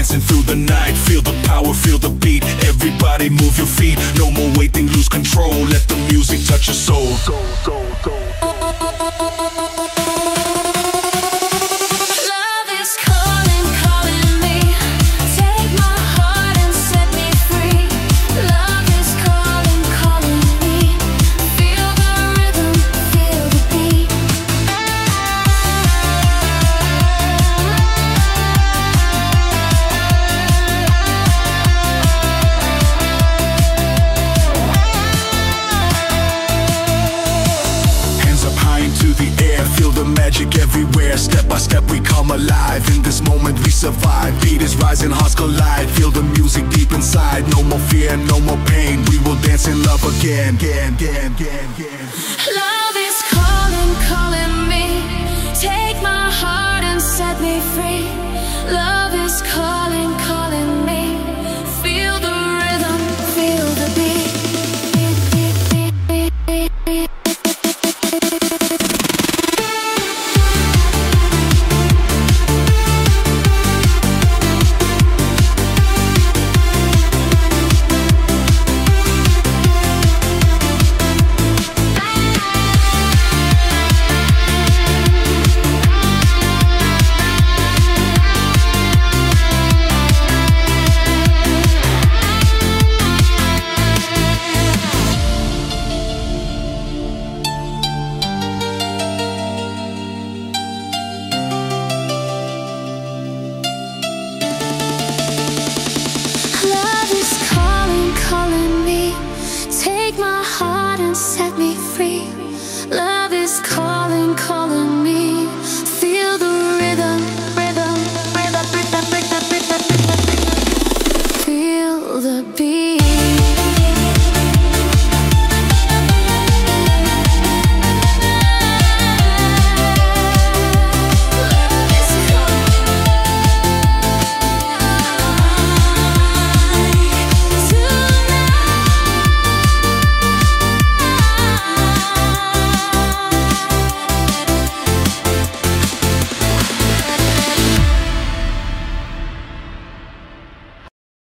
dancing through the night. Feel the power, feel the beat. Everybody move your feet. No more waiting, lose control. Let the music touch your soul. Magic everywhere, step by step we come alive. In this moment we survive. Beat is rising, hearts collide. Feel the music deep inside. No more fear, no more pain. We will dance in love again. Love is calling, calling me. Take my heart and set me free. Love is calling, calling me. Feel the rhythm, feel the beat. Love is calling, calling me. Take my heart and set me free.